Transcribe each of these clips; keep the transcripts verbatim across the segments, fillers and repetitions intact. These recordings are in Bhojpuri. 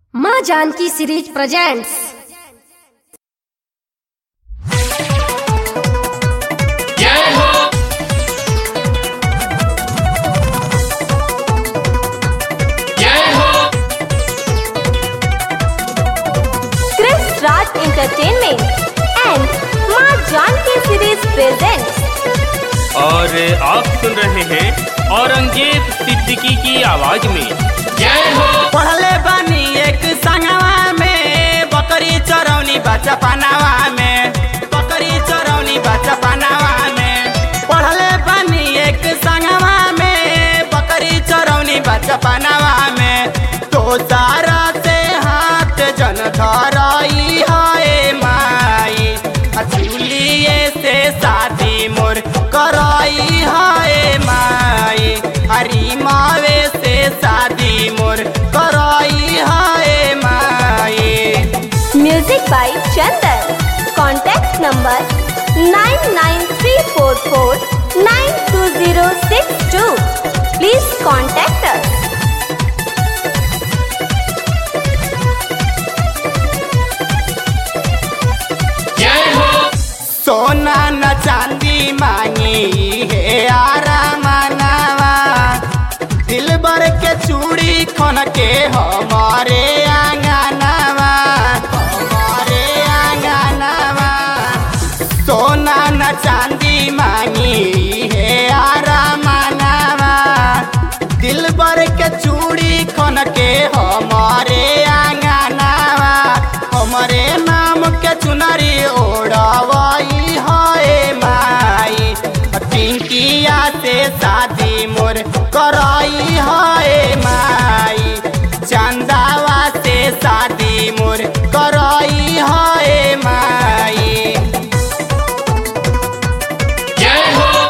माँ जानकी सीरीज प्रेजेंट्स। जय हो, जय हो। क्रिस राज एंटरटेनमेंट एंड माँ जानकी सीरीज प्रेजेंट्स। और आप सुन रहे हैं औरंगजेब सिद्दीकी की आवाज में। जय हो। पढ़ले बानी एक संगवा में, बकरी चरौनी बच्चा पनावा में, बकरी चरौनी बच्चा पनावा में। पढ़ले बानी एक संगवा में, बकरी चरौनी बच्चा पनावा में। तो सारा से हाथ जन धरई है माई, चूलिए से शादी मोर करई है माई, हरी मावे से शादी मोर करई है माई। Music by Chandan. Contact number nine nine three four four nine two zero six two. Please contact us. जय हो। सोना न चांदी मांगी है आरा मनावा, दिल भर के चूड़ी खन के हमारे आंगनवा, हमारे आंगनवा। सोना न चांदी मांगी है आरा मनावा, दिल भर के चूड़ी खन के हमारे आंगनवा। हमारे नाम के चुनरी ओढ़ावाई है माई, पिंकिया से शादी मोर कराई है माई, चंदावा से शादी मोर कराई है माई। जय हो।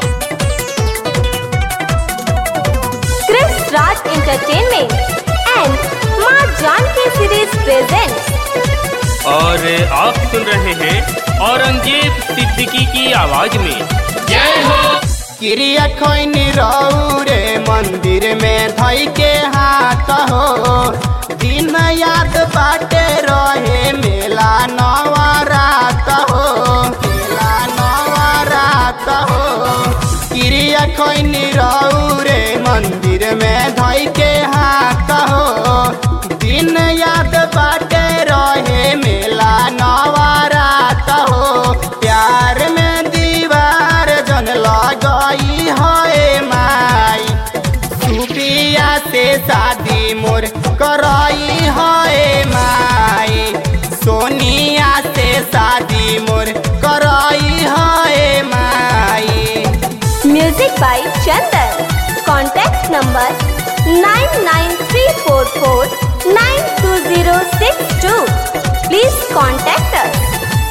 क्रिस राज एंटरटेनमेंट एंड माँ जानकी सीरीज प्रेजेंट्स। और आप सुन रहे हैं औरंगजेब सिद्दीकी की आवाज में। जय हो। क्रिया खैनी रौरे मंदिर में धई के हाथ हो, दिन याद बाटे रहे मेला नवरात हो, मेला नवरात हो। क्रिया खैनी रौरे मंदिर में धई के हाथ हो, दिन याद बाटे रहे मेला नवरात हो। प्यार में दीवार जन लगाई है माई, सुपिया से शादी मोर कराई है माई, सोनिया से शादी मोर कराई है माई। Music by Chandan. Contact number nine nine three four four nine two zero six two. Please contact us.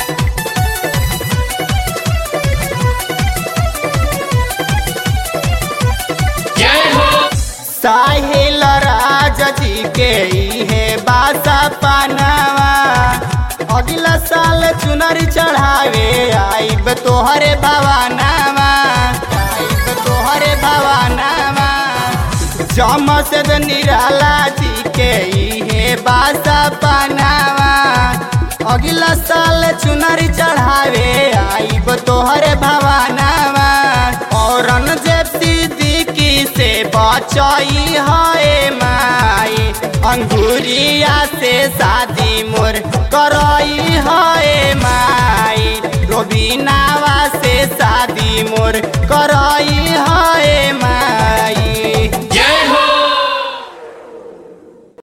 जय हो। साहिल राज जी के है बासा पनावा, अगला साल चुनरी चढ़ावे आइब तोहरे भवानावा, आइब तोहरे भवानावा। जमशेद निराला जी के है बासा पनावा, अगला साल चुनरी चढ़ावे आइब तोहरे भवानावा। औरंगजेब सिद्दीकी से बचाई है माई, अंगूरिया से शादी मोर कराई है माई, रोबीनावा से शादी मोर कर